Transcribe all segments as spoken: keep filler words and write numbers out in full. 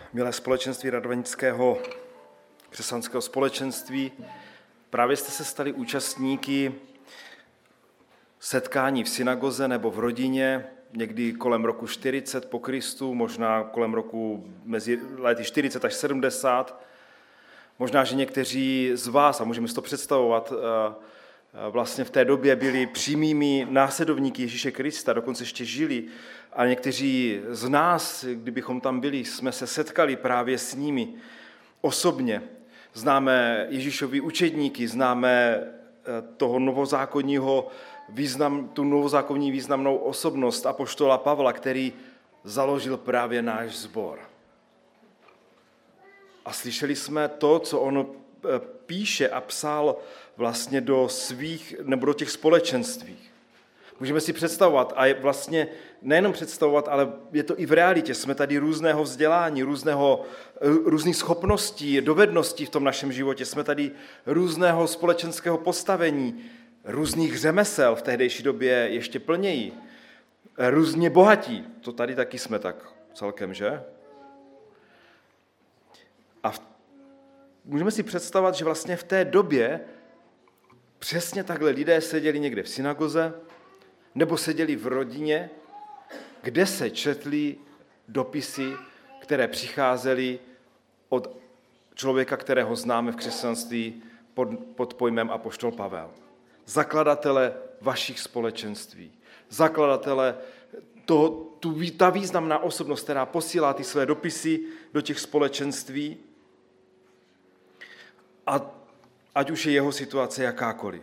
Milé společenství Radvanického křesťanského společenství, právě jste se stali účastníky setkání v synagoze nebo v rodině, někdy kolem roku čtyřicet po Kristu, možná kolem roku mezi lety čtyřicet až sedmdesát. Možná, že někteří z vás, a můžeme si to představovat, vlastně v té době byli přímými následovníky Ježíše Krista, dokonce ještě žili. A někteří z nás, kdybychom tam byli, jsme se setkali právě s nimi osobně. Známe Ježíšovi učedníky, známe toho novozákonního význam, tu novozákonní významnou osobnost apoštola Pavla, který založil právě náš sbor. A slyšeli jsme to, co on píše a psal vlastně do svých, nebo do těch společenství. Můžeme si představovat, a je vlastně nejenom představovat, ale je to i v realitě. Jsme tady různého vzdělání, různého, různých schopností, dovedností v tom našem životě. Jsme tady různého společenského postavení, různých řemesel v tehdejší době ještě plněji. Různě bohatí, to tady taky jsme tak celkem, že? A v, můžeme si představovat, že vlastně v té době přesně takhle lidé seděli někde v synagoze, nebo seděli v rodině, kde se četly dopisy, které přicházely od člověka, kterého známe v křesťanství pod, pod pojmem apoštol Pavel. Zakladatele vašich společenství, zakladatele toho, tu, ta významná osobnost, která posílá ty své dopisy do těch společenství, a ať už je jeho situace jakákoliv.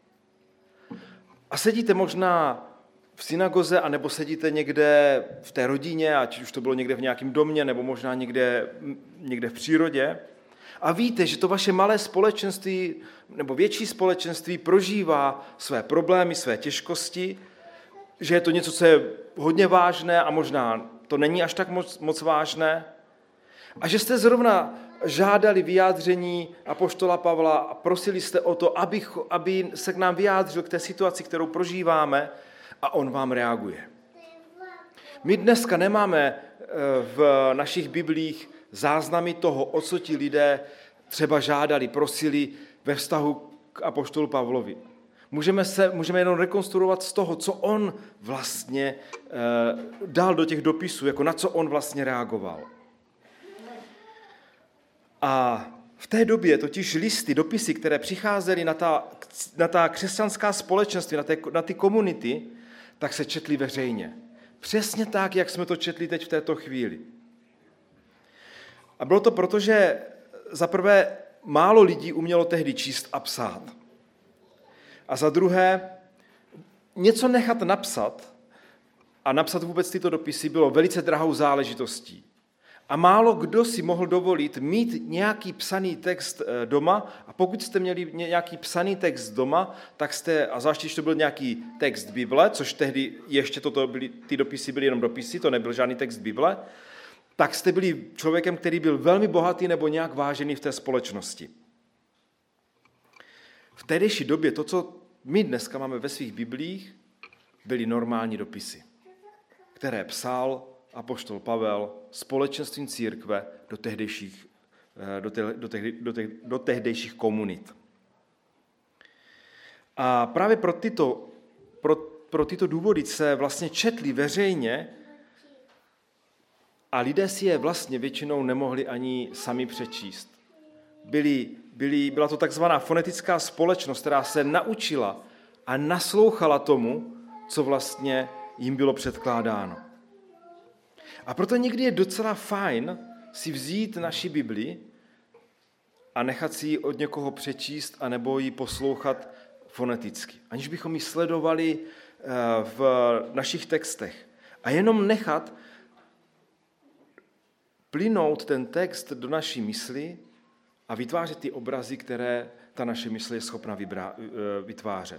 A sedíte možná v synagoze, anebo sedíte někde v té rodině, ať už to bylo někde v nějakém domě, nebo možná někde, někde v přírodě, a víte, že to vaše malé společenství, nebo větší společenství prožívá své problémy, své těžkosti, že je to něco, co je hodně vážné a možná to není až tak moc, moc vážné, a že jste zrovna žádali vyjádření apoštola Pavla a prosili jste o to, aby, aby se k nám vyjádřil k té situaci, kterou prožíváme, a on vám reaguje. My dneska nemáme v našich biblích záznamy toho, o co ti lidé třeba žádali, prosili ve vztahu k apoštolu Pavlovi. Můžeme, se, můžeme jenom rekonstruovat z toho, co on vlastně dal do těch dopisů, jako na co on vlastně reagoval. A v té době totiž listy, dopisy, které přicházely na ta, na ta křesťanská společenství, na, té, na ty komunity, tak se četly veřejně. Přesně tak, jak jsme to četli teď v této chvíli. A bylo to proto, že zaprvé málo lidí umělo tehdy číst a psát. A za druhé, něco nechat napsat a napsat vůbec tyto dopisy bylo velice drahou záležitostí. A málo kdo si mohl dovolit mít nějaký psaný text doma, a pokud jste měli nějaký psaný text doma, tak jste, a zvláště, když to byl nějaký text Bible, což tehdy ještě toto byly, ty dopisy byly jenom dopisy, to nebyl žádný text Bible, tak jste byli člověkem, který byl velmi bohatý nebo nějak vážený v té společnosti. V tehdejší době to, co my dneska máme ve svých biblích, byly normální dopisy, které psal apoštol Pavel společenstvím církve do tehdejších, do, te, do, te, do, te, do tehdejších komunit. A právě pro tyto, pro, pro tyto důvody se vlastně četli veřejně a lidé si je vlastně většinou nemohli ani sami přečíst. Byli, byli, byla to takzvaná fonetická společnost, která se naučila a naslouchala tomu, co vlastně jim bylo předkládáno. A proto někdy je docela fajn si vzít naši Bibli a nechat si ji od někoho přečíst anebo ji poslouchat foneticky, aniž bychom ji sledovali v našich textech. A jenom nechat plynout ten text do naší mysli a vytvářet ty obrazy, které ta naše mysl je schopna vytvářet.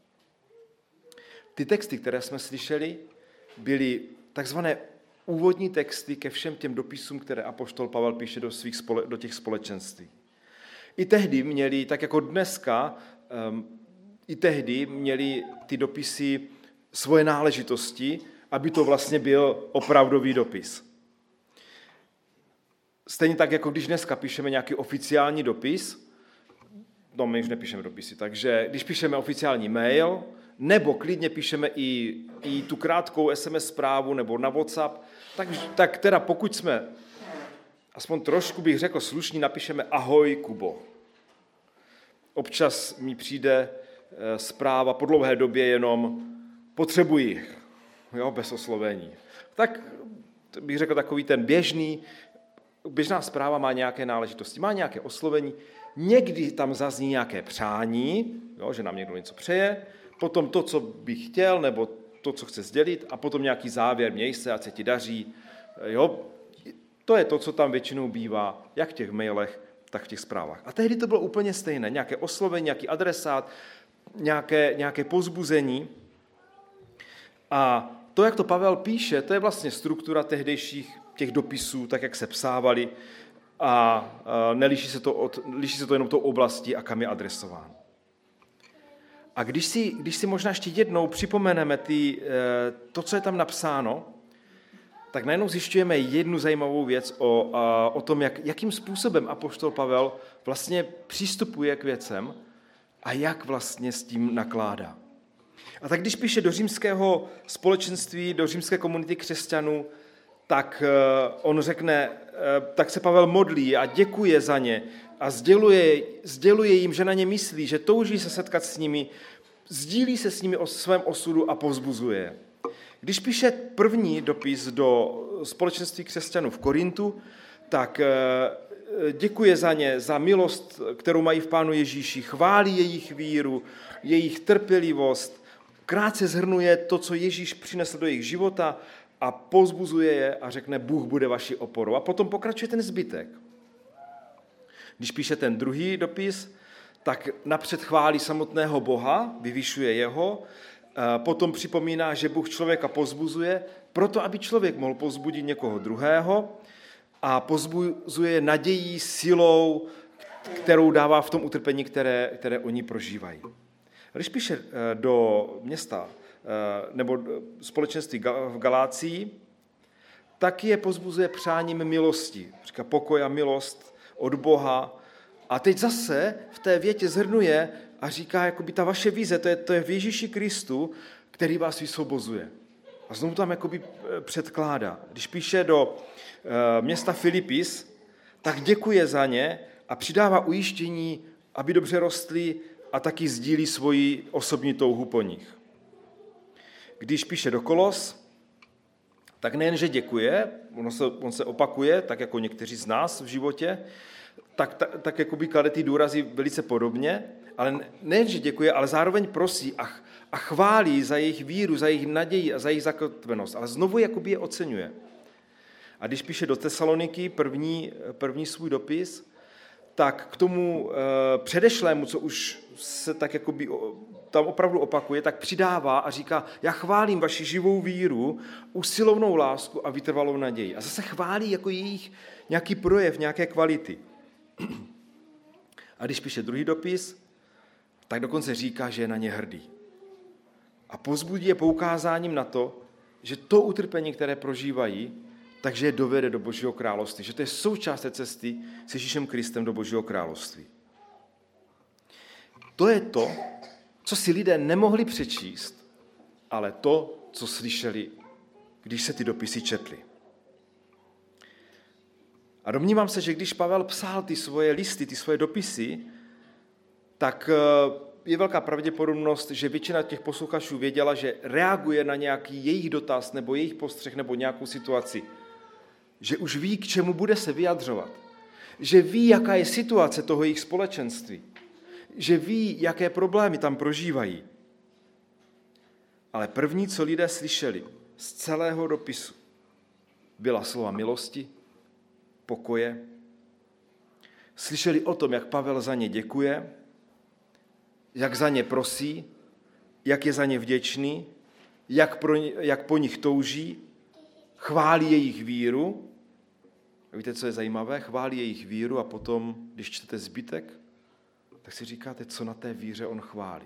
Ty texty, které jsme slyšeli, byly takzvané úvodní texty ke všem těm dopisům, které apoštol Pavel píše do, svých spole, do těch společenství. I tehdy měli, tak jako dneska, um, i tehdy měli ty dopisy svoje náležitosti, aby to vlastně byl opravdový dopis. Stejně tak, jako když dneska píšeme nějaký oficiální dopis, no my už nepíšeme dopisy, takže když píšeme oficiální mail, nebo klidně píšeme i, i tu krátkou es em es zprávu nebo na WhatsApp, tak, tak teda pokud jsme, aspoň trošku bych řekl slušní, napíšeme ahoj, Kubo. Občas mi přijde e, zpráva po dlouhé době jenom potřebuji, jo, bez oslovení. Tak bych řekl takový ten běžný, běžná zpráva má nějaké náležitosti, má nějaké oslovení, někdy tam zazní nějaké přání, jo, že nám někdo něco přeje, potom to, co bych chtěl, nebo to, co chce sdělit, a potom nějaký závěr, měj se, ať se ti daří. Jo, to je to, co tam většinou bývá, jak v těch mailech, tak v těch zprávách. A tehdy to bylo úplně stejné, nějaké oslovení, nějaký adresát, nějaké, nějaké povzbuzení. A to, jak to Pavel píše, to je vlastně struktura tehdejších těch dopisů, tak jak se psávali, a nelíší se to, od, líší se to jenom tou oblastí a kam je adresován. A když si, když si možná ještě jednou připomeneme ty, to, co je tam napsáno, tak najednou zjišťujeme jednu zajímavou věc o, o tom, jak, jakým způsobem apoštol Pavel vlastně přistupuje k věcem a jak vlastně s tím nakládá. A tak když píše do římského společenství, do římské komunity křesťanů, tak on řekne, tak se Pavel modlí a děkuje za ně a sděluje, sděluje jim, že na ně myslí, že touží se setkat s nimi, sdílí se s nimi o svém osudu a povzbuzuje. Když píše první dopis do společenství křesťanů v Korintu, tak děkuje za ně, za milost, kterou mají v Pánu Ježíši, chválí jejich víru, jejich trpělivost, krátce shrnuje to, co Ježíš přinesl do jejich života a povzbuzuje je a řekne, Bůh bude vaší oporou. A potom pokračuje ten zbytek. Když píše ten druhý dopis, tak napřed chválí samotného Boha, vyvyšuje jeho, potom připomíná, že Bůh člověka povzbuzuje, proto, aby člověk mohl povzbudit někoho druhého a povzbuzuje nadějí, silou, kterou dává v tom utrpení, které, které oni prožívají. Když píše do města nebo společenství v Galácii, tak je povzbuzuje přáním milosti. Říká pokoj a milost od Boha. A teď zase v té větě zhrnuje a říká, jakoby ta vaše vize, to je, to je v Ježíši Kristu, který vás vysvobozuje. A znovu tam jakoby předkládá. Když píše do města Filipis, tak děkuje za ně a přidává ujištění, aby dobře rostli a taky sdílí svoji osobní touhu po nich. Když píše do Kolos, tak nejen, že děkuje, on se, on se opakuje, tak jako někteří z nás v životě, tak, tak, tak jakoby klade ty důrazy velice podobně, ale nejen, že děkuje, ale zároveň prosí a, a chválí za jejich víru, za jejich naději a za jejich zakotvenost, ale znovu jakoby je oceňuje. A když píše do Tesaloniky první, první svůj dopis, tak k tomu e, předešlému, co už se tak jakoby tam opravdu opakuje, tak přidává a říká, já chválím vaši živou víru, usilovnou lásku a vytrvalou naději. A zase chválí jako jejich nějaký projev, nějaké kvality. A když píše druhý dopis, tak dokonce říká, že je na ně hrdý. A povzbudí je poukázáním na to, že to utrpení, které prožívají, takže je dovede do Božího království. Že to je součást té cesty s Ježíšem Kristem do Božího království. To je to, co si lidé nemohli přečíst, ale to, co slyšeli, když se ty dopisy četly. A domnívám se, že když Pavel psal ty svoje listy, ty svoje dopisy, tak je velká pravděpodobnost, že většina těch posluchačů věděla, že reaguje na nějaký jejich dotaz nebo jejich postřeh nebo nějakou situaci. Že už ví, k čemu bude se vyjadřovat. Že ví, jaká je situace toho jejich společenství. Že ví, jaké problémy tam prožívají. Ale první, co lidé slyšeli z celého dopisu, byla slova milosti, pokoje. Slyšeli o tom, jak Pavel za ně děkuje, jak za ně prosí, jak je za ně vděčný, jak, pro ně, jak po nich touží, chválí jejich víru. A víte, co je zajímavé? Chválí jejich víru a potom, když čtete zbytek, tak si říkáte, co na té víře on chválí.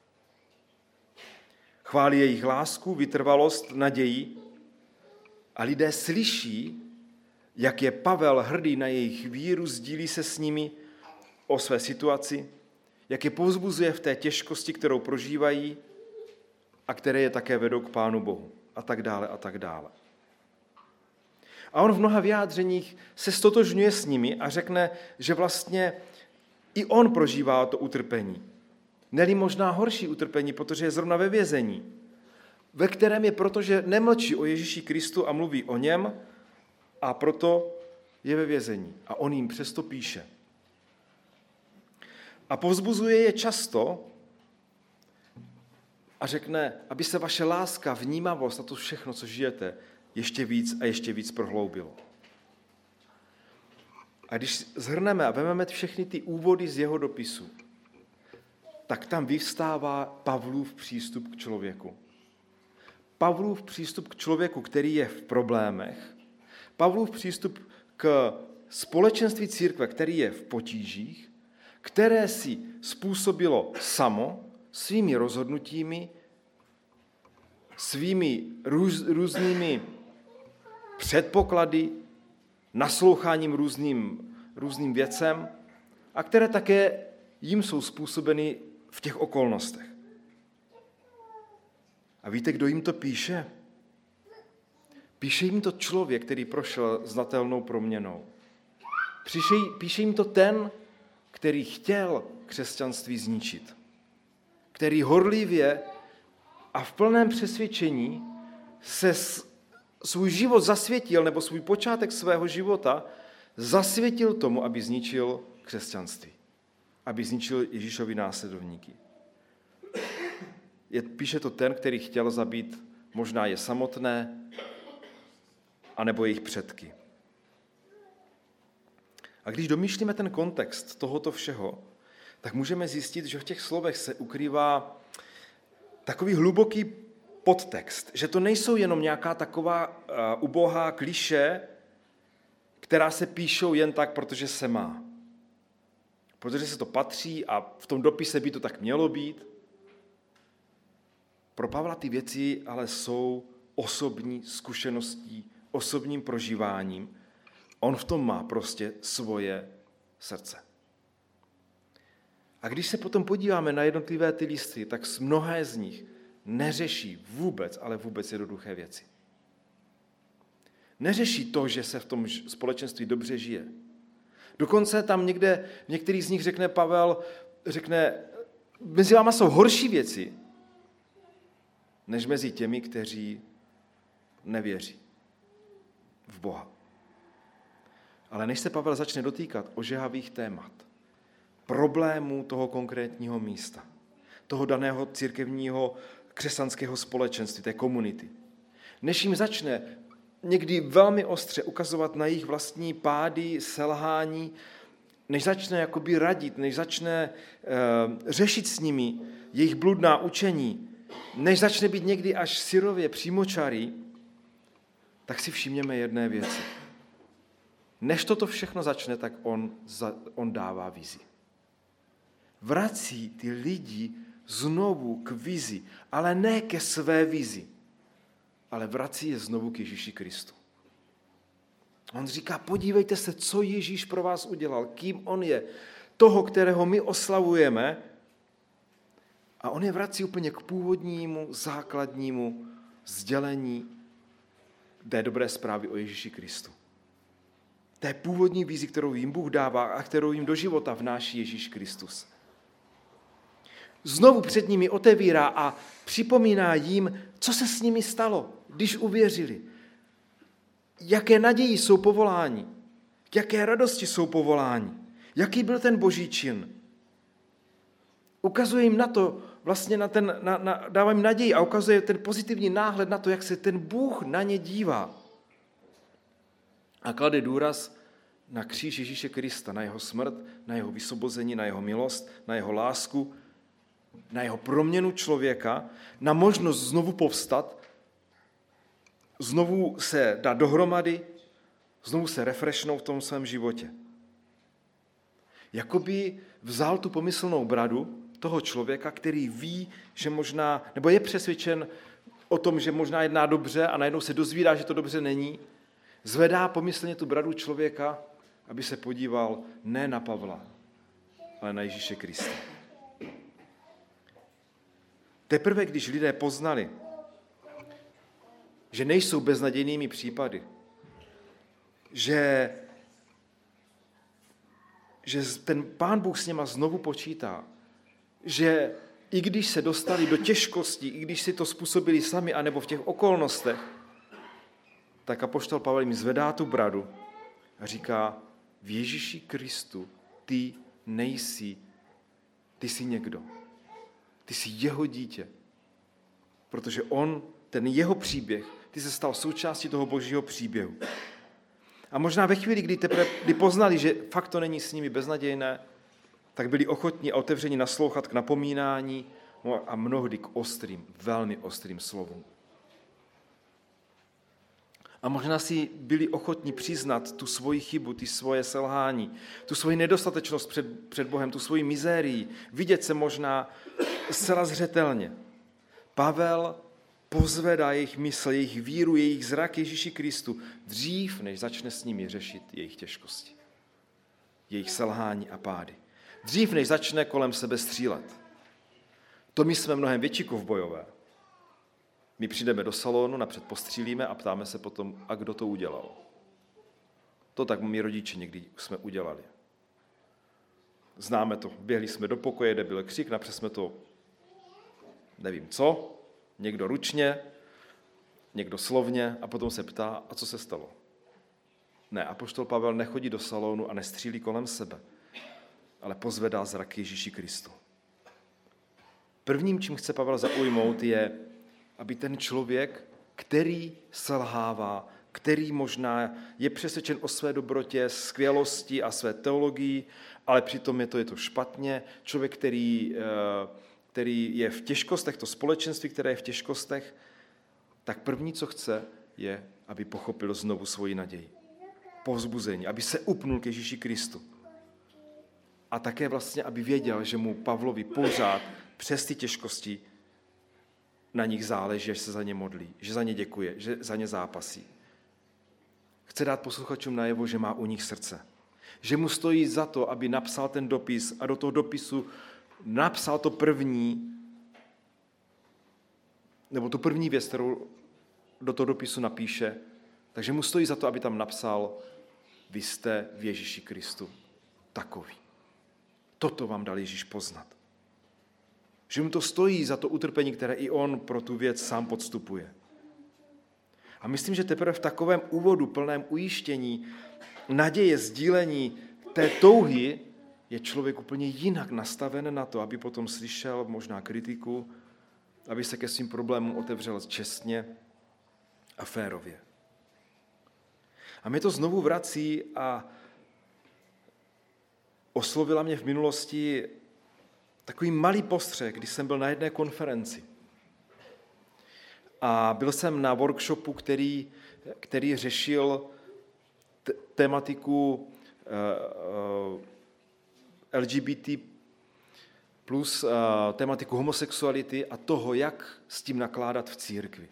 Chválí jejich lásku, vytrvalost, naději a lidé slyší, jak je Pavel hrdý na jejich víru, sdílí se s nimi o své situaci, jak je povzbuzuje v té těžkosti, kterou prožívají a které je také vedou k Pánu Bohu a tak dále a tak dále. A on v mnoha vyjádřeních se stotožňuje s nimi a řekne, že vlastně i on prožívá to utrpení. Neli možná horší utrpení, protože je zrovna ve vězení, ve kterém je proto, že nemlčí o Ježíši Kristu a mluví o něm a proto je ve vězení. A on jim přesto píše. A povzbuzuje je často a řekne, aby se vaše láska, vnímavost a to všechno, co žijete, ještě víc a ještě víc prohloubilo. A když shrneme a vezmeme všechny ty úvody z jeho dopisu, tak tam vyvstává Pavlův přístup k člověku. Pavlův přístup k člověku, který je v problémech, Pavlův přístup k společenství církve, který je v potížích, které si způsobilo samo svými rozhodnutími, svými růz, různými předpoklady, nasloucháním různým, různým věcem a které také jim jsou způsobeny v těch okolnostech. A víte, kdo jim to píše? Píše jim to člověk, který prošel znatelnou proměnou. Píše, píše jim to ten, který chtěl křesťanství zničit. Který horlivě a v plném přesvědčení se svůj život zasvětil, nebo svůj počátek svého života zasvětil tomu, aby zničil křesťanství. Aby zničil Ježíšovi následovníky. Je, píše to ten, který chtěl zabít možná je samotné, anebo jejich předky. A když domýšlíme ten kontext tohoto všeho, tak můžeme zjistit, že v těch slovech se ukrývá takový hluboký podtext, že to nejsou jenom nějaká taková uh, ubohá klišé, která se píšou jen tak, protože se má. Protože se to patří a v tom dopise by to tak mělo být. Pro Pavla ty věci ale jsou osobní zkušeností, osobním prožíváním. On v tom má prostě svoje srdce. A když se potom podíváme na jednotlivé ty listy, tak mnohé z nich neřeší vůbec, ale vůbec jednoduché věci. Neřeší to, že se v tom společenství dobře žije. Dokonce tam někde, některý z nich řekne Pavel, řekne, mezi váma jsou horší věci, než mezi těmi, kteří nevěří v Boha. Ale než se Pavel začne dotýkat ožehavých témat, problémů toho konkrétního místa, toho daného církevního křesťanského společenství, té komunity, než jim začne někdy velmi ostře ukazovat na jejich vlastní pády, selhání, než začne jakoby radit, než začne uh, řešit s nimi jejich bludná učení, než začne být někdy až syrově přímočarý, tak si všimněme jedné věci. Než toto všechno začne, tak on, on dává vizi. Vrací ty lidi znovu k vizi, ale ne ke své vizi, ale vrací je znovu k Ježíši Kristu. On říká, podívejte se, co Ježíš pro vás udělal, kým on je, toho, kterého my oslavujeme, a on je vrací úplně k původnímu, základnímu sdělení té dobré zprávy o Ježíši Kristu. Té původní vizi, kterou jim Bůh dává a kterou jim do života vnáší Ježíš Kristus. Znovu před nimi otevírá a připomíná jim, co se s nimi stalo, když uvěřili. Jaké naději jsou povoláni, jaké radosti jsou povoláni, jaký byl ten boží čin. Ukazuje jim na to, vlastně na ten, na, na, dává jim naději a ukazuje ten pozitivní náhled na to, jak se ten Bůh na ně dívá. A klade důraz na kříž Ježíše Krista, na jeho smrt, na jeho vysvobození, na jeho milost, na jeho lásku, na jeho proměnu člověka, na možnost znovu povstat, znovu se dát dohromady, znovu se refreshnout v tom svém životě. Jakoby vzal tu pomyslnou bradu toho člověka, který ví, že možná, nebo je přesvědčen o tom, že možná jedná dobře a najednou se dozvídá, že to dobře není. Zvedá pomyslně tu bradu člověka, aby se podíval ne na Pavla, ale na Ježíše Krista. Teprve, když lidé poznali, že nejsou beznadějnými případy, že, že ten Pán Bůh s něma znovu počítá, že i když se dostali do těžkostí, i když si to způsobili sami, anebo v těch okolnostech, tak apoštol Pavel jim zvedá tu bradu a říká, v Ježíši Kristu ty nejsi, ty jsi někdo. Ty jsi jeho dítě. Protože on, ten jeho příběh, ty se stal součástí toho božího příběhu. A možná ve chvíli, kdy, teprve, kdy poznali, že fakt to není s nimi beznadějné, tak byli ochotní a otevření naslouchat k napomínání a mnohdy k ostrým, velmi ostrým slovům. A možná si byli ochotní přiznat tu svoji chybu, ty svoje selhání, tu svoji nedostatečnost před, před Bohem, tu svoji mizérii, vidět se možná zcela zřetelně. Pavel pozvedá jejich mysl, jejich víru, jejich zrak Ježíši Kristu dřív, než začne s nimi řešit jejich těžkosti, jejich selhání a pády. Dřív, než začne kolem sebe střílet. To my jsme mnohem větší kovbojové. My přijdeme do salonu, napřed postřílíme a ptáme se potom, a kdo to udělal. To tak my rodiče někdy jsme udělali. Známe to, běhli jsme do pokoje, kde byl křik, napřed jsme to, nevím co, někdo ručně, někdo slovně a potom se ptá, a co se stalo. Ne, apoštol Pavel nechodí do salonu a nestřílí kolem sebe, ale pozvedá zrak Ježíši Kristu. Prvním, čím chce Pavel zaujmout, je, aby ten člověk, který selhává, který možná je přesvědčen o své dobrotě, skvělosti a své teologii, ale přitom je to, je to špatně, člověk, který, který je v těžkostech, to společenství, které je v těžkostech, tak první, co chce, je, aby pochopil znovu svoji naději, povzbuzení, aby se upnul k Ježíši Kristu. A také vlastně, aby věděl, že mu Pavlovi pořád přes ty těžkosti na nich záleží, že se za ně modlí, že za ně děkuje, že za ně zápasí. Chce dát posluchačům najevo, že má u nich srdce. Že mu stojí za to, aby napsal ten dopis a do toho dopisu napsal to první, nebo tu první věc, kterou do toho dopisu napíše, takže mu stojí za to, aby tam napsal, vy jste v Ježíši Kristu takový. Toto vám dal Ježíš poznat. Že mu to stojí za to utrpení, které i on pro tu věc sám podstupuje. A myslím, že teprve v takovém úvodu plném ujištění, naděje, sdílení té touhy je člověk úplně jinak nastaven na to, aby potom slyšel možná kritiku, aby se ke svým problémům otevřel čestně a férově. A mě to znovu vrací a oslovila mě v minulosti takový malý postřeh, když jsem byl na jedné konferenci. A byl jsem na workshopu, který, který řešil t- tematiku uh, L G B T plus uh, tematiku homosexuality a toho, jak s tím nakládat v církvi.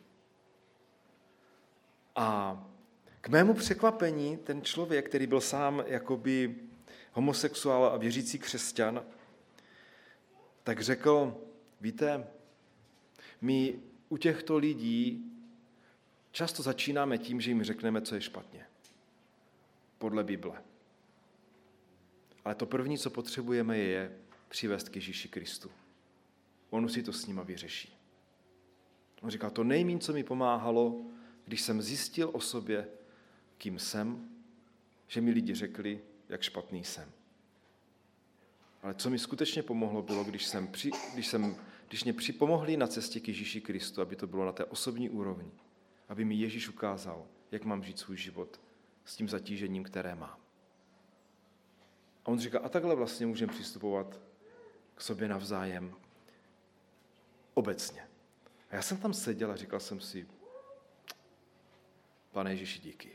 A k mému překvapení ten člověk, který byl sám jakoby homosexuál a věřící křesťan, tak řekl, víte, my u těchto lidí často začínáme tím, že jim řekneme, co je špatně. Podle Bible. Ale to první, co potřebujeme, je přivést k Ježíši Kristu. On si to s nima vyřeší. On říká, to nejméně, co mi pomáhalo, když jsem zjistil o sobě, kým jsem, že mi lidi řekli, jak špatný jsem. Ale co mi skutečně pomohlo, bylo, když, jsem při, když, jsem, když mě připomohli na cestě k Ježíši Kristu, aby to bylo na té osobní úrovni, aby mi Ježíš ukázal, jak mám žít svůj život s tím zatížením, které mám. A on říká, a takhle vlastně můžeme přistupovat k sobě navzájem obecně. A já jsem tam seděl a říkal jsem si, Pane Ježíši, díky.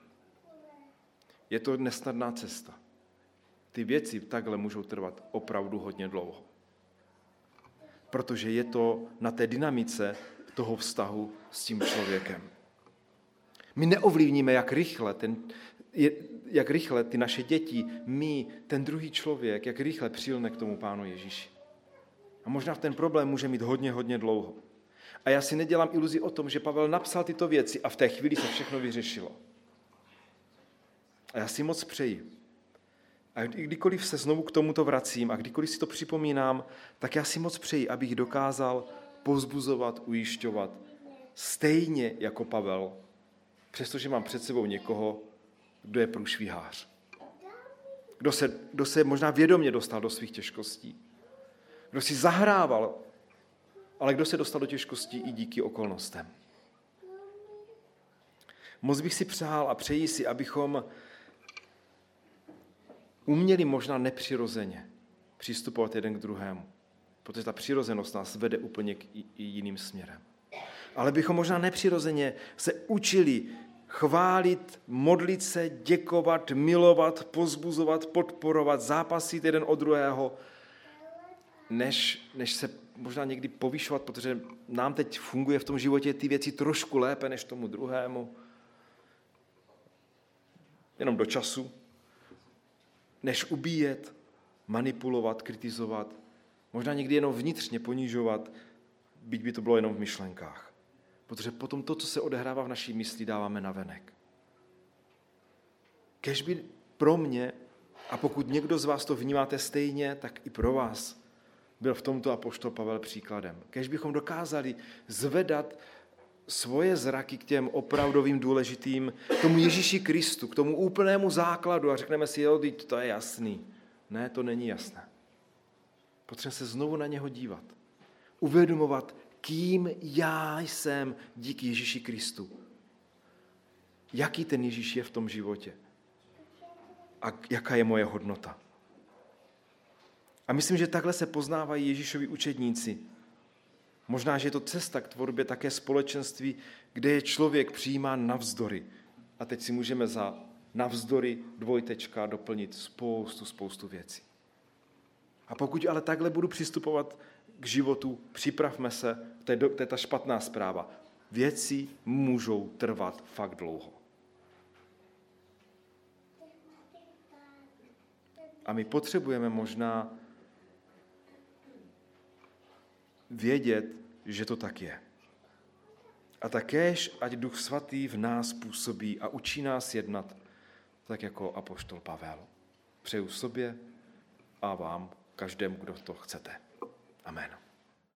Je to nesnadná cesta. Ty věci takhle můžou trvat opravdu hodně dlouho. Protože je to na té dynamice toho vztahu s tím člověkem. My neovlivníme, jak rychle, ten, jak rychle ty naše děti, my, ten druhý člověk, jak rychle přilne k tomu Pánu Ježíši. A možná ten problém může mít hodně, hodně dlouho. A já si nedělám iluzi o tom, že Pavel napsal tyto věci a v té chvíli se všechno vyřešilo. A já si moc přeji. A kdykoliv se znovu k tomuto vracím a kdykoliv si to připomínám, tak já si moc přeji, abych dokázal povzbuzovat, ujišťovat stejně jako Pavel, přestože mám před sebou někoho, kdo je průšvihář. Kdo se, kdo se možná vědomě dostal do svých těžkostí. Kdo si zahrával, ale kdo se dostal do těžkostí i díky okolnostem. Moc bych si přál a přeji si, abychom uměli možná nepřirozeně přistupovat jeden k druhému, protože ta přirozenost nás vede úplně k i jiným směrem. Ale bychom možná nepřirozeně se učili chválit, modlit se, děkovat, milovat, pozbuzovat, podporovat, zápasit jeden od druhého, než, než se možná někdy povyšovat, protože nám teď funguje v tom životě ty věci trošku lépe než tomu druhému. Jenom do času. Než ubíjet, manipulovat, kritizovat, možná někdy jenom vnitřně ponižovat, byť by to bylo jenom v myšlenkách. Protože potom to, co se odehrává v naší mysli, dáváme navenek. Kéž by pro mě, a pokud někdo z vás to vnímáte stejně, tak i pro vás byl v tomto apoštol Pavel příkladem. Kéž bychom dokázali zvedat svoje zraky k těm opravdovým důležitým, k tomu Ježíši Kristu, k tomu úplnému základu a řekneme si, jo, to je jasný. Ne, to není jasné. Potřebujeme se znovu na něho dívat. Uvědomovat, kým já jsem díky Ježíši Kristu. Jaký ten Ježíš je v tom životě. A jaká je moje hodnota. A myslím, že takhle se poznávají Ježíšovi učedníci. Možná, že je to cesta k tvorbě také společenství, kde je člověk přijímán navzdory. A teď si můžeme za navzdory dvojtečka doplnit spoustu, spoustu věcí. A pokud ale takhle budu přistupovat k životu, připravme se, to je, to je ta špatná zpráva. Věci můžou trvat fakt dlouho. A my potřebujeme možná vědět, že to tak je. A takéž, ať Duch Svatý v nás působí a učí nás jednat, tak jako apoštol Pavel. Přeju sobě a vám, každému, kdo to chcete. Amen.